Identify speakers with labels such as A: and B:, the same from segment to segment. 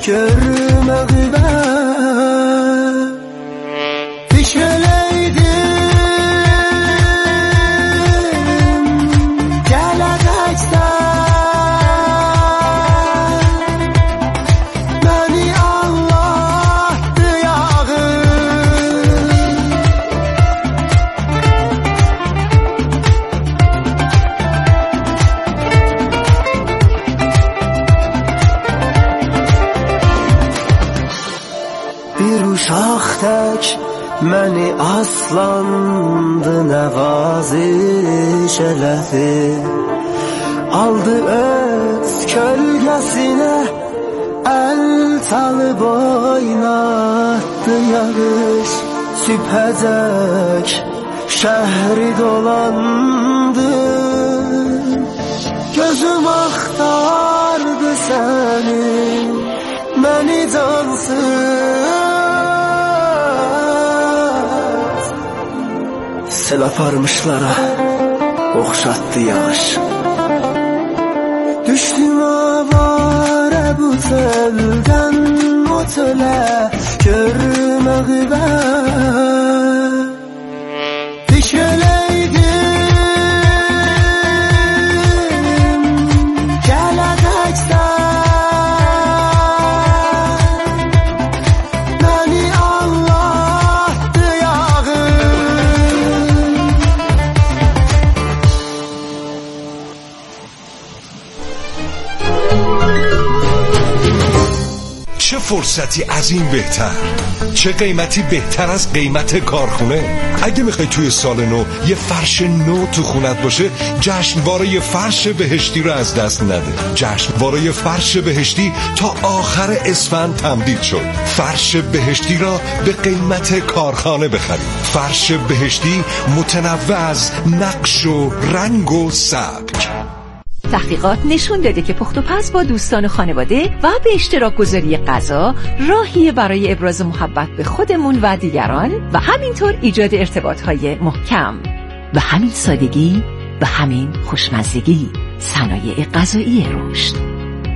A: görmeği ben Dişeleydim geleceksen beni Allah'tı yağı Bir uşaq tək məni aslandı nəvaziş elədi Aldı öz kölgəsinə əl çalıb oynatdı yarış Sübhəcək şəhri dolandı Gözüm axtardı səni məni cansız Sel aparmışlara oxşatdı yağış Düşdüm avara bu seldən o çölə görməği ben Dişeleydim geleceksen beni Allah'tı yağı
B: چه فرصتی از این بهتر چه قیمتی بهتر از قیمت کارخونه اگه میخوای توی سال نو یه فرش نو تو خونت باشه جشنواره فرش بهشتی رو از دست نده جشنواره فرش بهشتی تا آخر اسفند تمدید شد فرش بهشتی را به قیمت کارخانه بخرید فرش بهشتی متنوع از نقش و رنگ و سبک
C: تحقیقات نشون داده که پخت و پز با دوستان و خانواده و به اشتراک گذاری غذا راهی برای ابراز محبت به خودمون و دیگران و همینطور ایجاد ارتباطهای محکم و همین سادگی و همین خوشمزگی صنایع غذایی رشد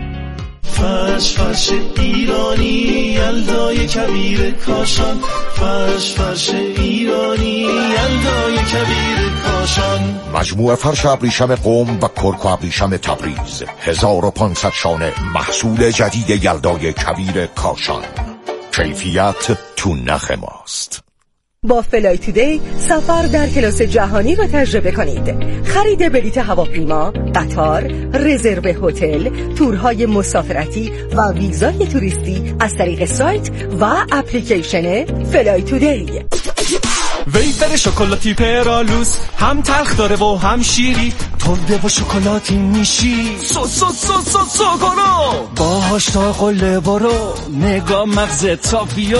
D: فرش ایرانی یلدای کبیر کاشان فرش ایرانی یلدای کبیر کاشان
E: مجموعه فرش ابریشم قم و کرک و ابریشم تبریز 1500 شانه محصول جدید یلدای کبیر کاشان کیفیت تو نخ ماست
F: با فلای تودی سفر در کلاس جهانی را تجربه کنید. خرید بلیط هواپیما، قطار، رزرو هتل، تورهای مسافرتی و ویزای توریستی از طریق سایت و اپلیکیشن فلای تودی.
D: ویفر شکلاتی پرالوس هم تلخ داره و هم شیری ترده و شکلاتی میشی سوکارو باهاش تا قله برو نگاه مغز تافیو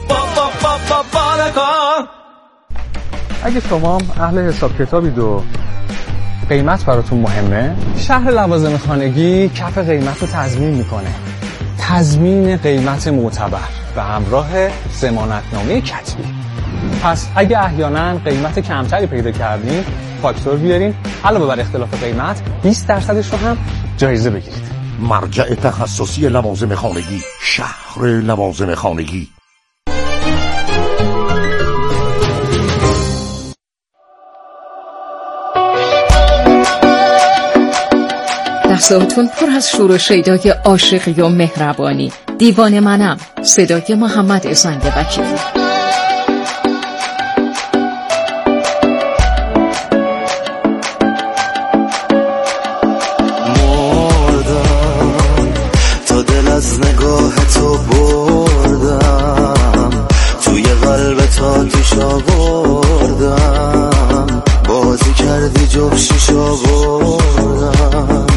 D: بارکا
G: اگه شما اهل حساب کتابید و قیمت براتون مهمه شهر لوازم خانگی کف قیمت رو تضمین میکنه تضمین قیمت معتبر به همراه ضمانتنامه کتبی پس اگه احیانا قیمت کمتری پیدا کردین فاکتور بیارین علاوه بر اختلاف قیمت 20% رو هم جایزه بگیرید
E: مرجع تخصصی لوازم خانگی شهر لوازم خانگی
H: لحظاتون پر از شور و شیدای عاشقی و مهربانی دیوان منم صدای محمد زند وکیل
D: از نگاه تو بردم توی قلب تا توشا بردم بازی کردی جفشیش آوردم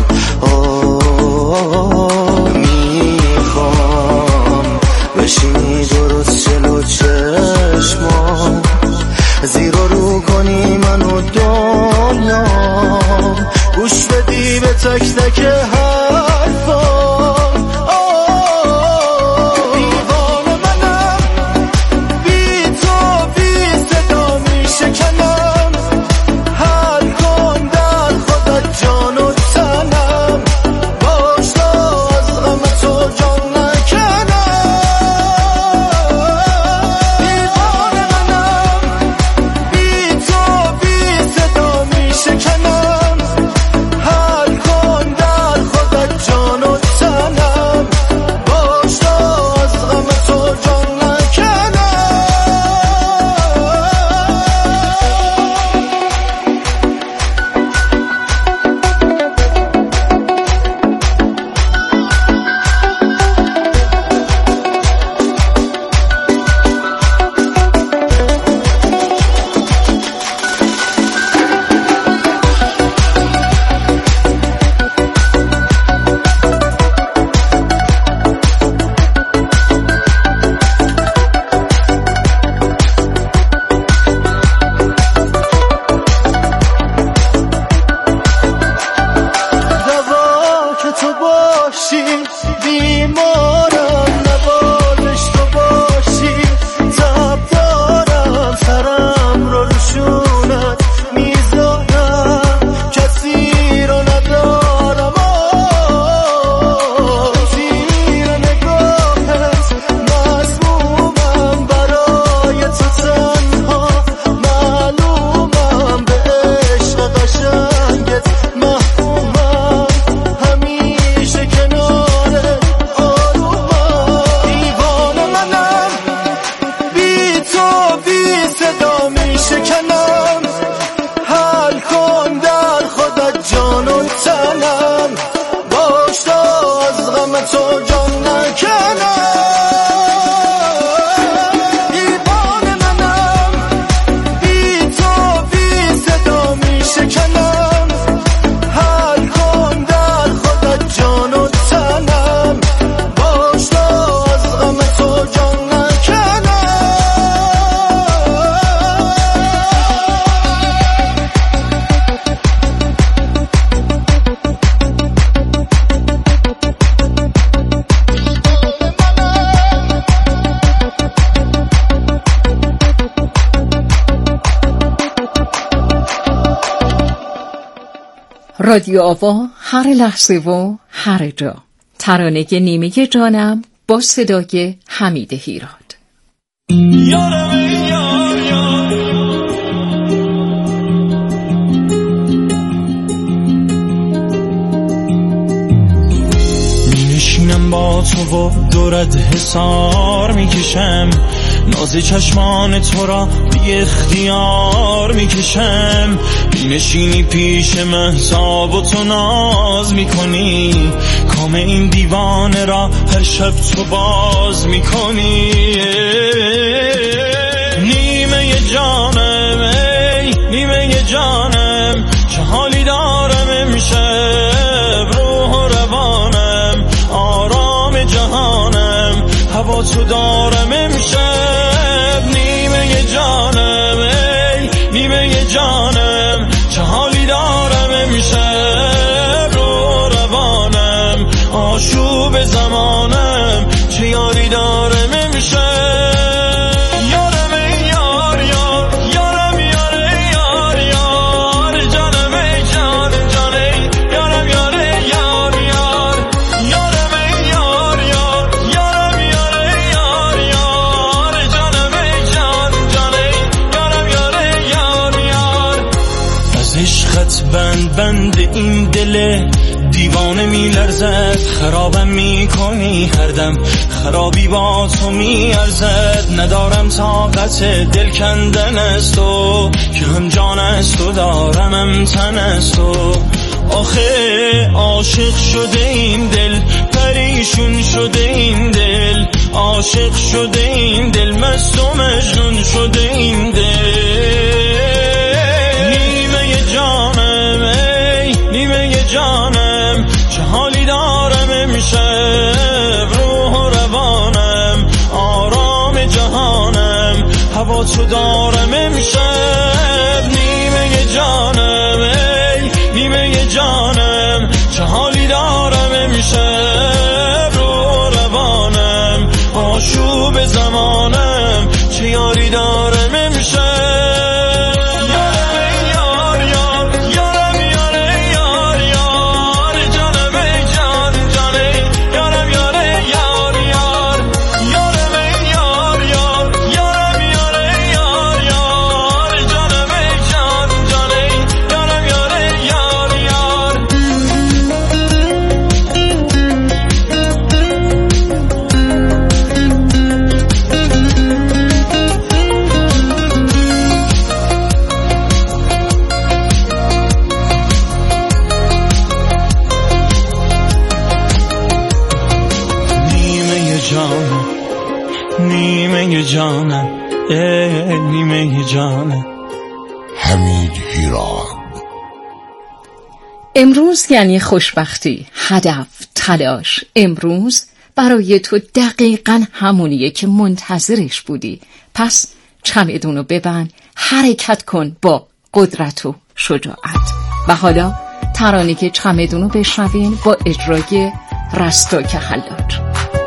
D: میخوام بشینی درست جلو چشمام زیر و رو کنی منو دنیا گوش بدی به تک تک حرفام جان
H: رادیو آوا، هر لحظه و هر جا. ترانه نیمه جانم با صدای حمید هیراد.
I: میشینم با تو و دورت حسار میکشم، ناز چشمان تو را بی اختیار میکشم. مینشینی پیش مهتاب و تو ناز میکنی، کام این دیوانه را هر شب تو باز میکنی. نیمه جانم ای نیمه جانم، چه حالی دارم امشب، روح و روانم آرام جهانم، هوا تو دارم امشب. نیمه جانم ای نیمه جانم، چه حالی دارم امشب، روح و روانم آشوب زمانم، چه یاری دارم امشب. بند این دل دیوانه میلرزد، خرابم میکنی هر دم، خرابی با تو میارزد. ندارم طاقت دل کندن از تو، که هم جان از تو دارم هم تن از تو. آخه عاشق شده این دل، پریشون شده این دل، عاشق شده این دل، مست و مجنون شده این دل. نیمه جانم ای نیمه جانم، چه حالی دارم امشب، روح و روانم آرام جهانم، هوا تو دارم امشب. نیمه جانم ای نیمه جانم، چه حالی دارم امشب، روح و روانم آشوب زمانم، چه یاری دارم امشب. نیمه جانم ای نیمه جانم.
E: حمید هیراد.
H: امروز یعنی خوشبختی، هدف، تلاش. امروز برای تو دقیقاً همونیه که منتظرش بودی. پس چمدونو ببند، حرکت کن با قدرت و شجاعت. و حالا ترانه که چمدونو بشنوین با اجرای رستاک حلاج.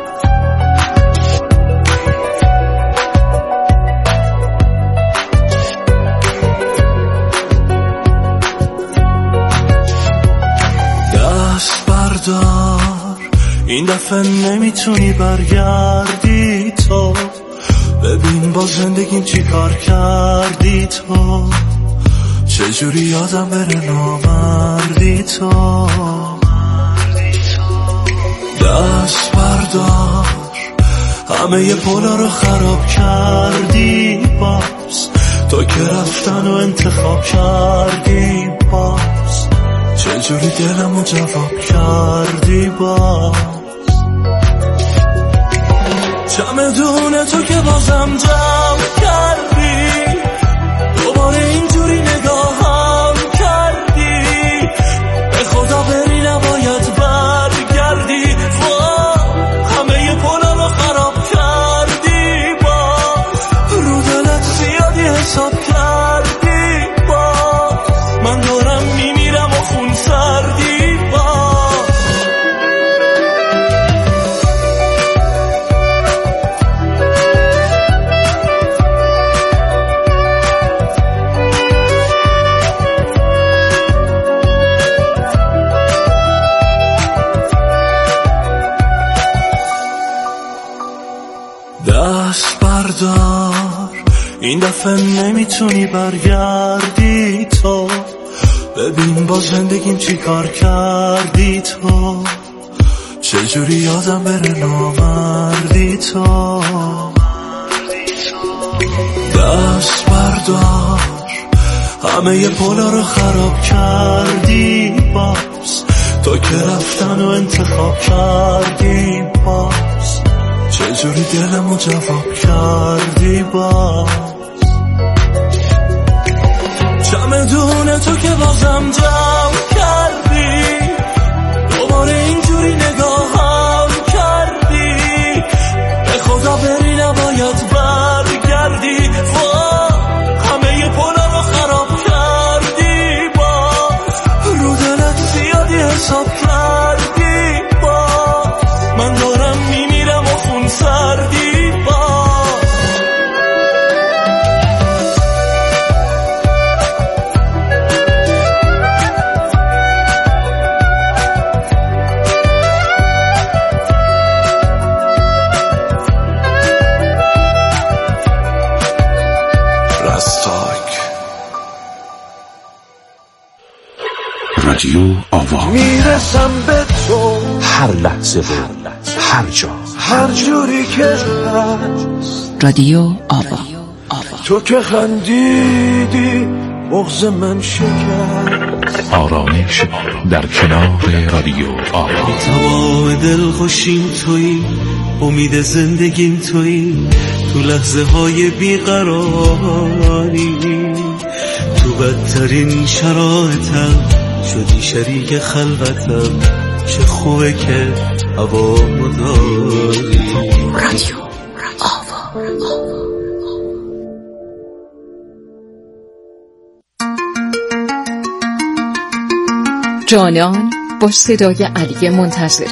I: این دفعه نمیتونی برگردی تو، ببین با زندگیم چی کار کردی تو، چجوری یادم بره نامردی تو. دست بردار، همه ی پولا رو خراب کردی باز، تو که رفتن و انتخاب کردی باز، چجوری دلمو جواب کردی باز. چمدون تو که بازم جمع کردی، دوباره اینجوری نگاهم کردی، به خدا بری نباید برگردی. همه ی پولا رو خراب کردی باز، رو دلت زیادی حساب کردی باز، من دارم میمیرم و خون سردی باز. بردار، این دفعه نمیتونی برگردی تو. ببین با زندگیم چی کار کردی تو، چجوری یادم بره نامردی تو. دست بردار، همه پولا رو خراب کردی باز، تو که رفتن و انتخاب کردی باز، چجوری دلمو جواب کردی باز. چمدون تو که بازم جمع کردی، دوباره اینجوری نگاهم کردی، به خدا بری نباید برگردی. همه پولا رو خراب کردی باز، رو دلت زیادی حساب کردی باز، من دارم میمیرم و خون سردی باز.
E: رادیو آوا،
A: میرسم به تو
E: هر لحظه و هر جا،
A: هر جوری که هست.
H: رادیو آوا.
A: تو که خندیدی بغض من شکست.
E: آرامش در کنار رادیو آوا.
I: تمام دل خوشیم تویی، امید زندگیم تویی، تو لحظه های بیقراری، تو بدترین شرایطم شدی شریک خلوتم. چه خوبه که هوا مداری.
H: رادیو آوا. جانان با صدای علی منتظری.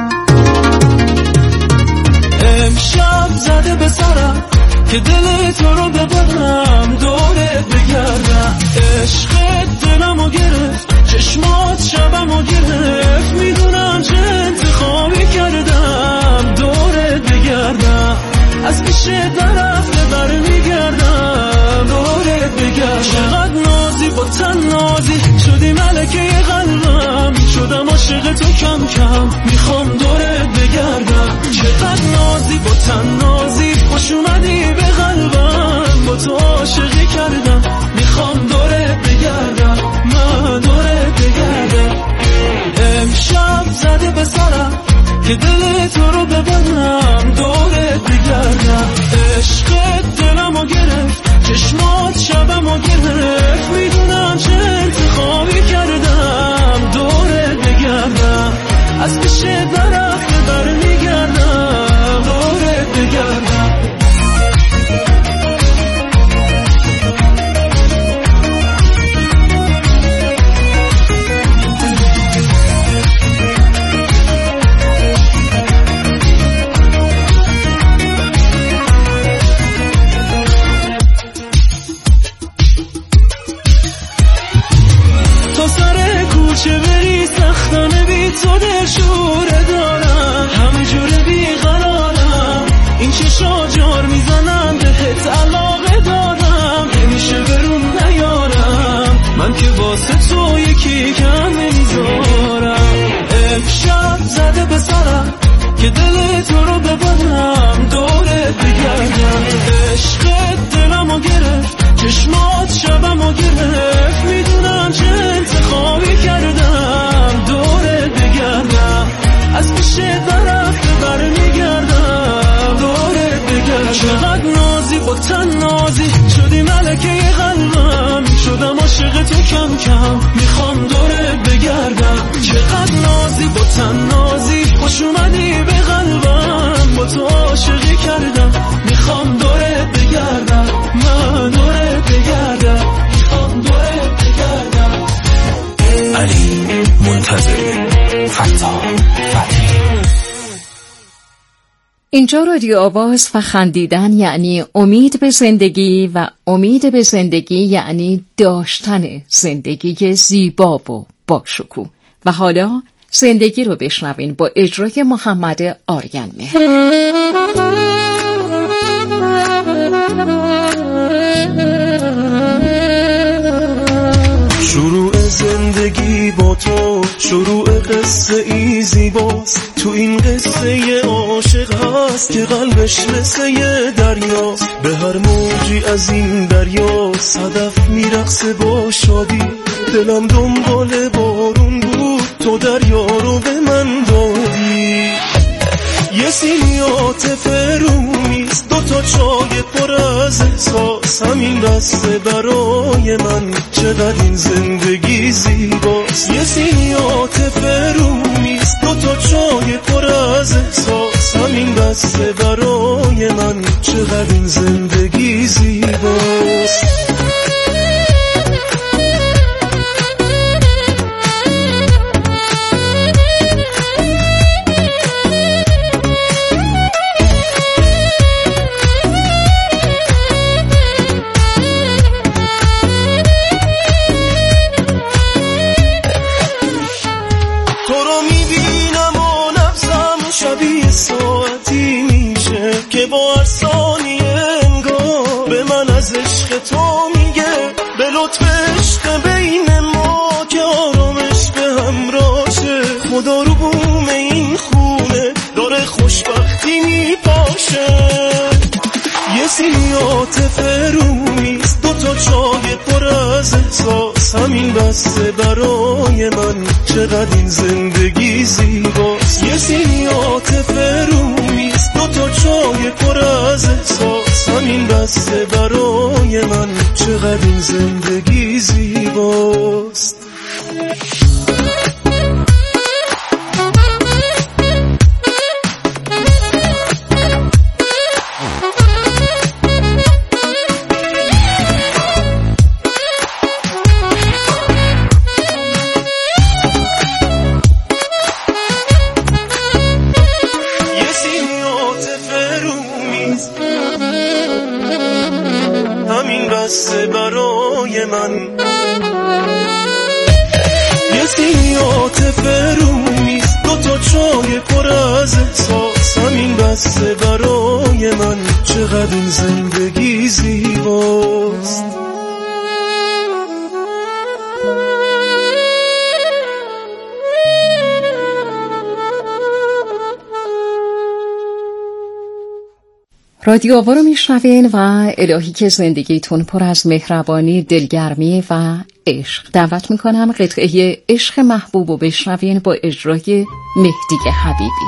I: امشب زده به سرم که دل تو رو ببرم، دورت بگردم. عشقت دلمو گرفت، چشمات شبمو گرفت، میدونم چه انتخابی کردم، دورت بگردم. از پیش درفت برمیگردم، دورت بگردم. چقدر نازی با تن نازی شدی ملکه قلبم، شدم عاشق تو کم کم، میخوام دورت بگردم. چقدر نازی با تن نازی، خوش اومدی به قلبم، با تو عاشقی کردم، میخوام دورت بگردم، من دورت بگردم. امشب زده به سرم که دل تو رو ببرم، دورت بگردم. عشقت دلمو گرفت، چشمات شبمو گرفت، میدونم چه انتخابی کردم، دورت بگردم. از پیش درخت برمیگردم، دورت بگردم. چه بری سختانه بی تو دلشوره دارم، همه جوره بی قرارم، این چشا جار میزنم، بهت علاقه دارم، نمیشه برون نیارم، من که واسه تو یکی کم نمیذارم. امشب زده به سرم که دل تو رو ببرم، دورت بگردم. عشقت دلمو گرفت، چشمات شبمو گرفت، میدونم چه انتخابی کردم، دورت بگردم. از پیش درخت برمیگردم، دورت بگردم. چقدر نازی با تن نازی شدی ملکه قلبم، شدم عاشق تو کم کم، میخوام دورت بگردم. چقدر نازی با تن نازی، خوش اومدی به قلبم، با تو عاشقی کردم، میخوام دورت بگردم، من دورت بگردم، میخوام دورت بگردم.
E: علی منتظری، فتا فتحی.
H: اینجا رادیو آواز و خندیدن یعنی امید به زندگی و امید به زندگی یعنی داشتن زندگی زیبا و با شکوه. و حالا زندگی رو بشنوین با اجرای محمد آریان مهر.
I: زندگی با تو شروع قصه ای زیباست. تو این قصه عاشق هست که قلبش مثل یه دریاست. به هر موجی از این دریا صدف میرقصه با شادی. دلم دنبال بارون بود تو دریا رو به من دادی. یه سینی عاطف رومیست، دوتا چای پر از احساس. همین بسته برای من چقدر این زندگی زیباست. یه سینی عاطف رومیست، دوتا چای پر از احساس. همین بسته برای من چقدر این زندگی زیباست. با هر ثانیه انگار به من از عشق تو میگه. به لطف عشق بین ما که آرامش به همراشه. خدا رو بوم این خونه داره خوشبختی میپاشه. یه سینی عاطف رومیست، دوتا چای پر از احساس. همین بسته برای من چقدر این زندگی زیباست. یه سینی عاطف رومیست، دوتا چای پر از احساس. همین بسته برای من چقدر این زندگی زیباست. همین بسته برای من یه سینی عاطف رومیست، دوتا چای پر از احساس. همین بسته برای من چقدر این زندگی زیباست.
H: رادیو آوا رو میشنوین و الهی که زندگیتون پر از مهربانی، دلگرمی و عشق. دعوت میکنم قطعه عشق محبوب رو بشنوین با اجرای مهدی حبیبی.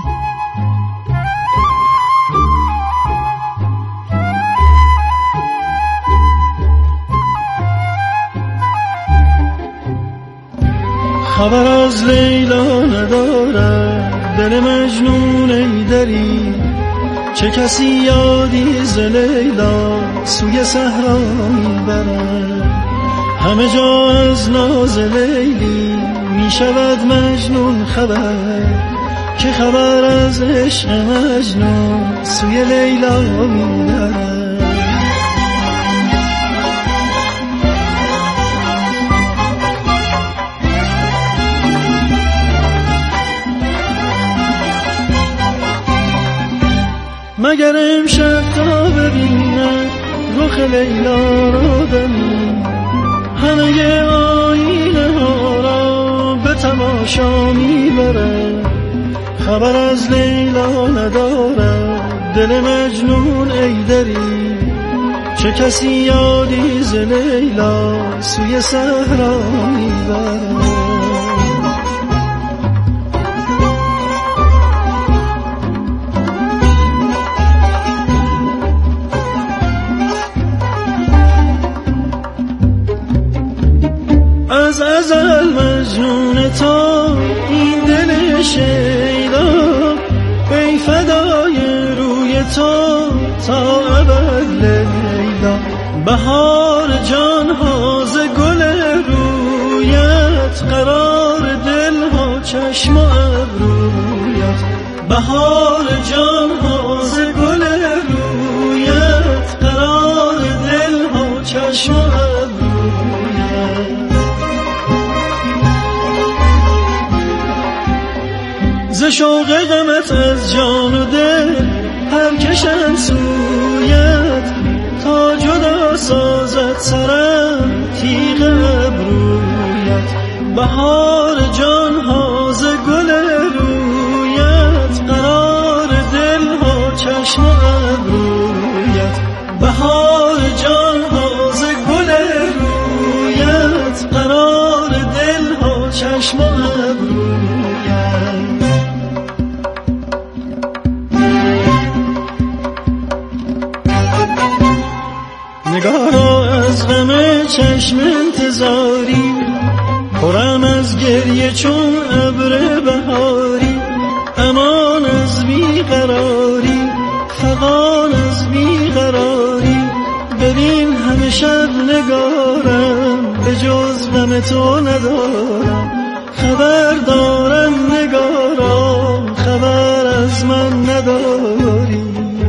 I: خبر از لیلا نداره دل مجنون ای دری. چه کسی یادی ز لیلا سوی صحرا میبره. همه جا از ناز لیلی میشود مجنون خبر. که خبر از عشق مجنون سوی لیلا میبره. مگر امشب تا ببینم رخ لیلا را دمی. همه آینه ها را به تماشا میبره. خبر از لیلا نداره دل مجنون ای دری. چه کسی یادی ز لیلا سوی صحرا میبره. از ازل مجنون تو این دل شیدا. ای فدای روی تو تا ابد لیلا. بهار جان ها ز گل رویت. قرار دل ها چشم و ابرویت. بهار جان ها ز گل رویت. قرار دل ها چشم و ابرویت. ز شوق غمت از جان و دل هر کشن سویت. تا جدا سازد سرم تیغ ابرویت. بهار جان ها ز گل رویت، قرار دل ها چشم ابرویت. بهار جان ها ز گل رویت، قرار دل ها چشم ابرویت. نگارا از غم چشم انتظاری، پرم از گریه چون ابر بهاری. امان از بیقراری، فغان از بیقراری. ببین همه شب نگارم، به جز غم تو ندارم. خبر دارم نگارا، خبر از من نداری.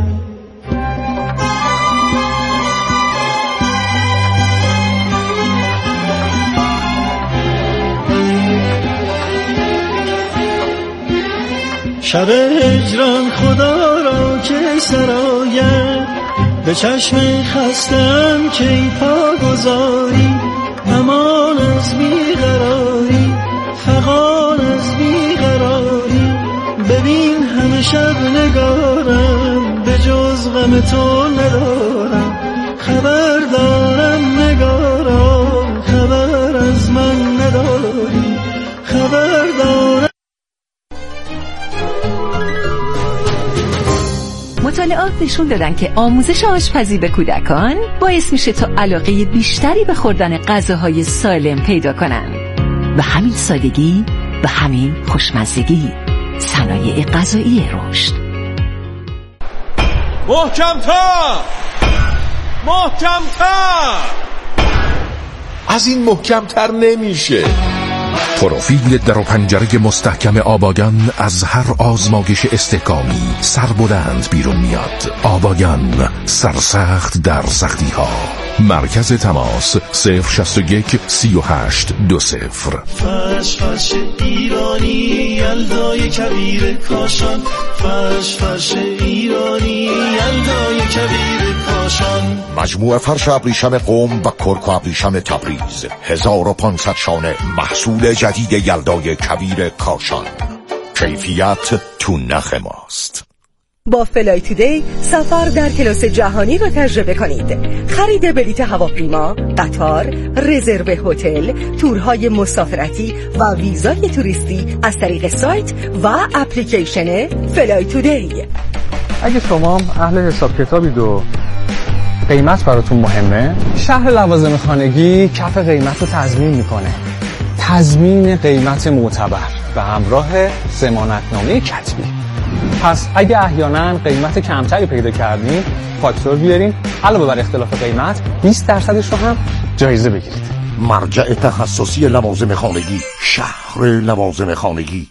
I: شب هجران خدا را که سراید، به چشم خستم که پا گذاری. امان از بیقراری، فغان از بیقراری. ببین همه شب نگارم، به جز غم تو ندارم. خبر دارم نگارا، خبر از من نداری. خبر دارم.
C: مطالعات نشون دادن که آموزش آشپزی به کودکان باعث میشه تا علاقه بیشتری به خوردن غذاهای سالم پیدا کنن. و همین سادگی و همین خوشمزگی صنایع غذایی رشد.
B: محکم‌تر، محکم‌تر.
E: از این محکم‌تر نمیشه. پروفیل در و پنجره مستحکم آباگان از هر آزمایش استحکامی سربلند بیرون میاد. آباگان، سرسخت در سختی ها. مرکز تماس 061 38 20.
I: فرش فرش ایرانی، یلدای کبیر کاشان. فرش فرش ایرانی، یلدای کبیر کاشان.
E: مجموعه فرش ابریشم قم و کرک و ابریشم تبریز، 1500 شانه محصول جدید یلدای کبیر کاشان. کیفیت تو نخ ماست.
F: با فلای تودی سفر در کلاس جهانی را تجربه کنید. خرید بلیت هواپیما، قطار، رزرو هتل، تورهای مسافرتی و ویزای توریستی از طریق سایت و اپلیکیشن فلای تودی.
G: اگه شما اهل حساب کتابید و قیمت براتون مهمه، شهر لوازم خانگی کف قیمت رو تضمین میکنه. تضمین قیمت معتبر به همراه ضمانتنامه کتبی. پس اگه احیانا قیمت کمتری پیدا کردین، فاکتور بیارین، علاوه بر اختلاف قیمت 20% رو هم جایزه بگیرید.
E: مرجع تخصصی لوازم خانگی، شهر لوازم خانگی.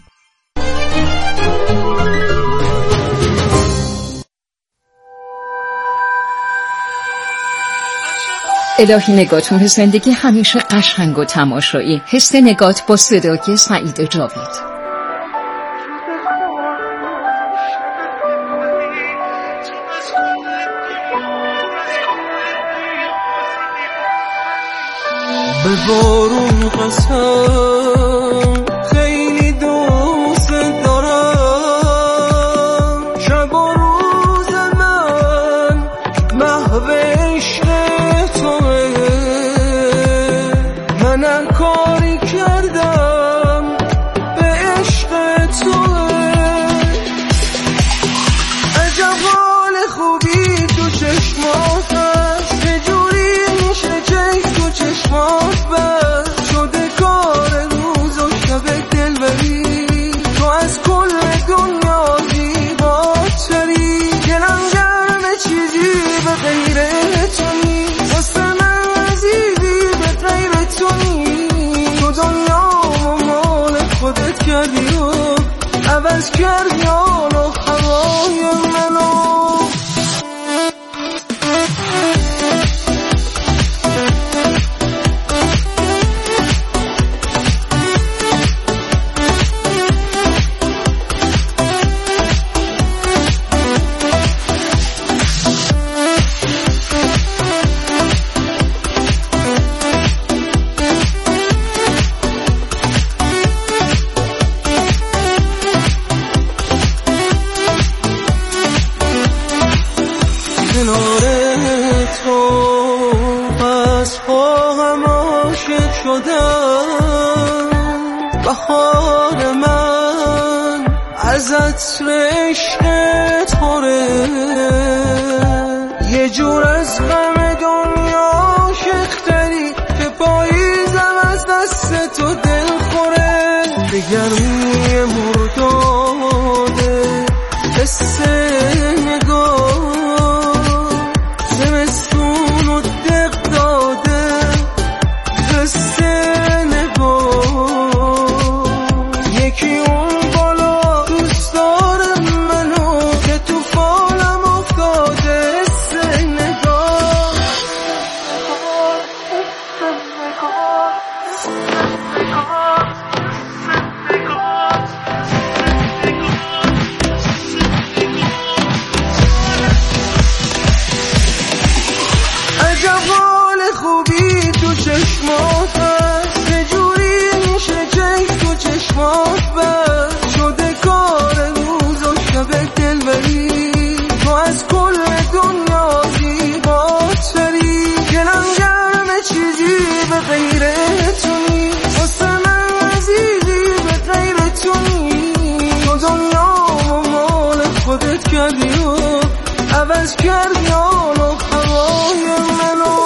H: الهی نگاتون به زندگی همیشه قشنگ و تماشایی. حس نگات با صدای سعید جاوید.
I: به بارون قسم خیلی دوست دارم، شب و روز من محو عشق توه. من هر کاری کردم به عشق توه. عجب حال خوبی تو چشمات هست، چجوری میشه چشم تو چشمات بست. شده کار روز و شب دلبری، تو از کل دنیا زیباتری. دلم گرمه چیزی به غیر تو نیست، واسه من عزیزی به غیر تو نیست. تو دنیا و مال خودت کردی و عوض کردی حال و هوای منو.
A: بهار من از عطر عشق توره، یه جور از غم دنیا شختری که پاییزم از دست تو دل خوره. به گرمی مرداده حس نگاه، زمستون و دق داده حس نگاه. یکی اون بالا دوست داره منو که تو فالم افتاده حس نگاه. عجب حال خوبی تو چشمات هست، چجوری میشه چشم تو چشمات بست، شده کار روز و شب دلبری، تو از کل دنیا زیباتری. دلم گرم چیزی به غیر تو نیست، واسه من عزیزی به غیر تو نیست. تو دنیا و مال خودت کردی و عوض کردی حال و هوای منو.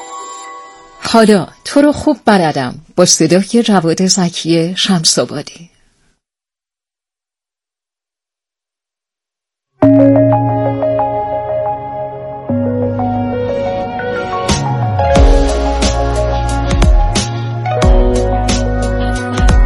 H: حالا تو رو خوب بلدم با صدای جواد زکی شمس‌آبادی.